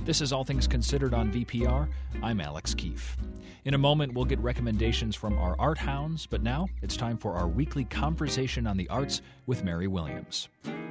This is All Things Considered on VPR. I'm Alex Keefe. In a moment, we'll get recommendations from our art hounds, but now it's time for our weekly conversation on the arts with Mary Williams.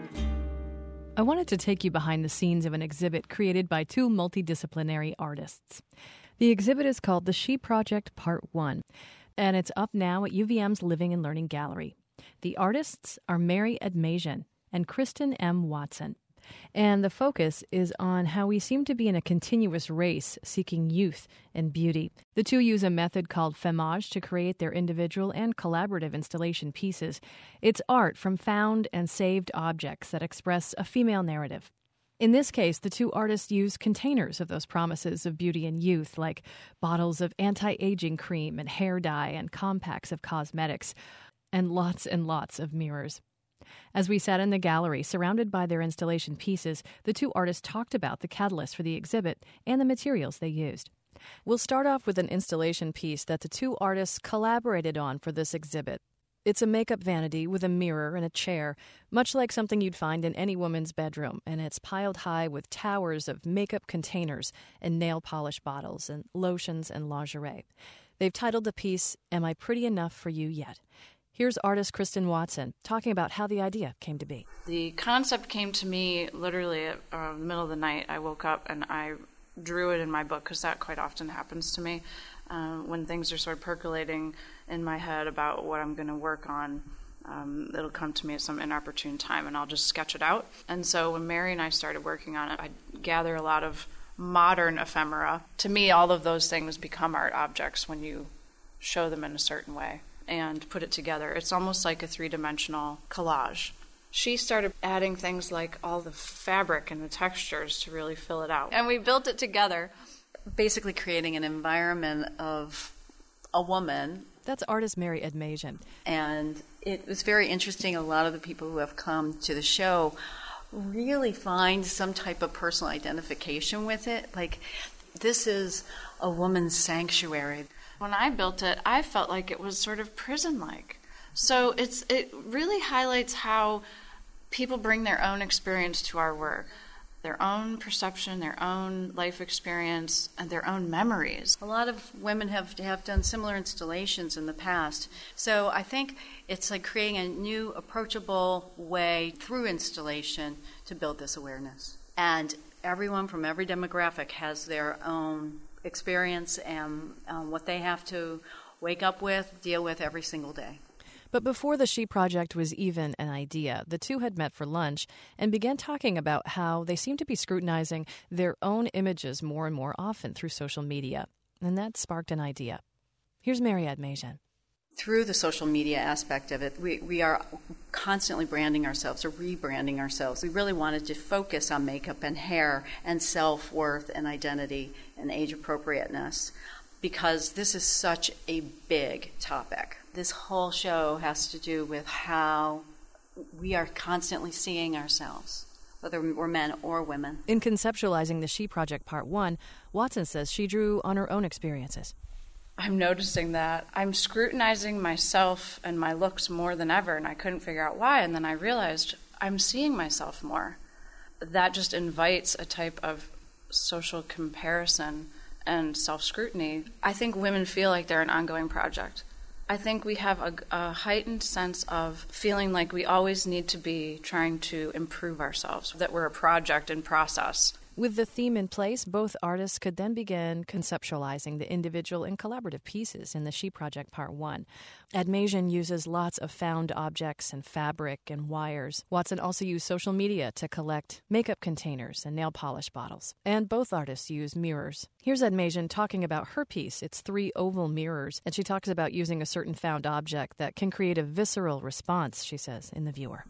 I wanted to take you behind the scenes of an exhibit created by two multidisciplinary artists. The exhibit is called The She Project Part 1, and it's up now at UVM's Living and Learning Gallery. The artists are Mary Edmasian and Kristen M. Watson. And the focus is on how we seem to be in a continuous race seeking youth and beauty. The two use a method called Femage to create their individual and collaborative installation pieces. It's art from found and saved objects that express a female narrative. In this case, the two artists use containers of those promises of beauty and youth, like bottles of anti-aging cream and hair dye and compacts of cosmetics, and lots of mirrors. As we sat in the gallery, surrounded by their installation pieces, the two artists talked about the catalyst for the exhibit and the materials they used. We'll start off with an installation piece that the two artists collaborated on for this exhibit. It's a makeup vanity with a mirror and a chair, much like something you'd find in any woman's bedroom, and it's piled high with towers of makeup containers and nail polish bottles and lotions and lingerie. They've titled the piece, Am I Pretty Enough for You Yet? Here's artist Kristen Watson talking about how the idea came to be. The concept came to me literally at the middle of the night. I woke up and I drew it in my book, because that quite often happens to me when things are sort of percolating in my head about what I'm going to work on. It'll come to me at some inopportune time, and I'll just sketch it out. And so when Mary and I started working on it, I gather a lot of modern ephemera. To me, all of those things become art objects when you show them in a certain way and put it together. It's almost like a three-dimensional collage. She started adding things like all the fabric and the textures to really fill it out. And we built it together, basically creating an environment of a woman. That's artist Mary Edmasian. And it was very interesting. A lot of the people who have come to the show really find some type of personal identification with it. Like, this is a woman's sanctuary. When I built it, I felt like it was sort of prison-like. So it really highlights how people bring their own experience to our work, their own perception, their own life experience, and their own memories. A lot of women have done similar installations in the past. So I think it's like creating a new, approachable way through installation to build this awareness. And everyone from every demographic has their own experience and what they have to wake up with, deal with every single day. But before the She Project was even an idea, the two had met for lunch and began talking about how they seem to be scrutinizing their own images more and more often through social media. And that sparked an idea. Here's Mary Edmasian. Through the social media aspect of it, we are constantly branding ourselves or rebranding ourselves. We really wanted to focus on makeup and hair and self-worth and identity and age appropriateness, because this is such a big topic. This whole show has to do with how we are constantly seeing ourselves, whether we're men or women. In conceptualizing the She Project Part 1, Watson says she drew on her own experiences. I'm noticing that I'm scrutinizing myself and my looks more than ever, and I couldn't figure out why. And then I realized I'm seeing myself more. That just invites a type of social comparison and self-scrutiny. I think women feel like they're an ongoing project. I think we have a heightened sense of feeling like we always need to be trying to improve ourselves, that we're a project in process. With the theme in place, both artists could then begin conceptualizing the individual and collaborative pieces in the She Project Part 1. Edmasian uses lots of found objects and fabric and wires. Watson also used social media to collect makeup containers and nail polish bottles. And both artists use mirrors. Here's Edmasian talking about her piece. It's 3 oval mirrors, and she talks about using a certain found object that can create a visceral response, she says, in the viewer.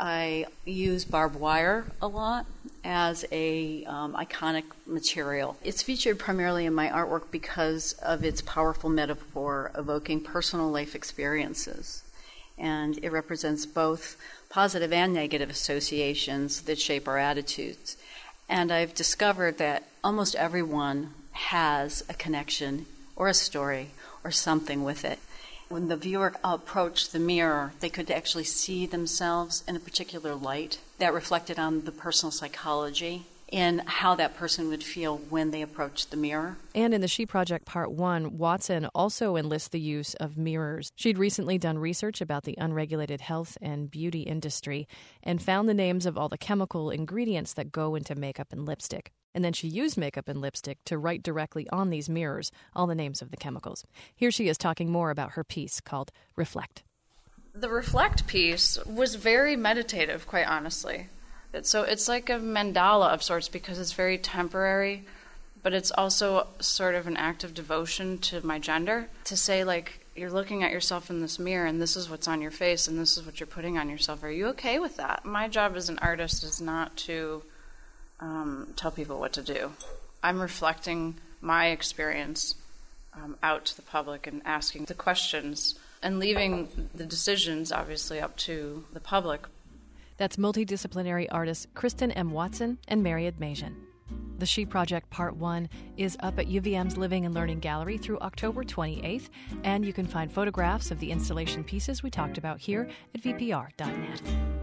I use barbed wire a lot as a iconic material. It's featured primarily in my artwork because of its powerful metaphor evoking personal life experiences. And it represents both positive and negative associations that shape our attitudes. And I've discovered that almost everyone has a connection or a story or something with it. When the viewer approached the mirror, they could actually see themselves in a particular light that reflected on the personal psychology in how that person would feel when they approached the mirror. And in the She Project Part 1, Watson also enlists the use of mirrors. She'd recently done research about the unregulated health and beauty industry and found the names of all the chemical ingredients that go into makeup and lipstick. And then she used makeup and lipstick to write directly on these mirrors all the names of the chemicals. Here she is talking more about her piece called Reflect. The Reflect piece was very meditative, quite honestly. So it's like a mandala of sorts because it's very temporary, but it's also sort of an act of devotion to my gender. To say, like, you're looking at yourself in this mirror and this is what's on your face and this is what you're putting on yourself. Are you okay with that? My job as an artist is not to tell people what to do. I'm reflecting my experience out to the public and asking the questions and leaving the decisions, obviously, up to the public. That's multidisciplinary artists Kristen M. Watson and Mary Admasian. The She Project Part 1 is up at UVM's Living and Learning Gallery through October 28th, and you can find photographs of the installation pieces we talked about here at vpr.net.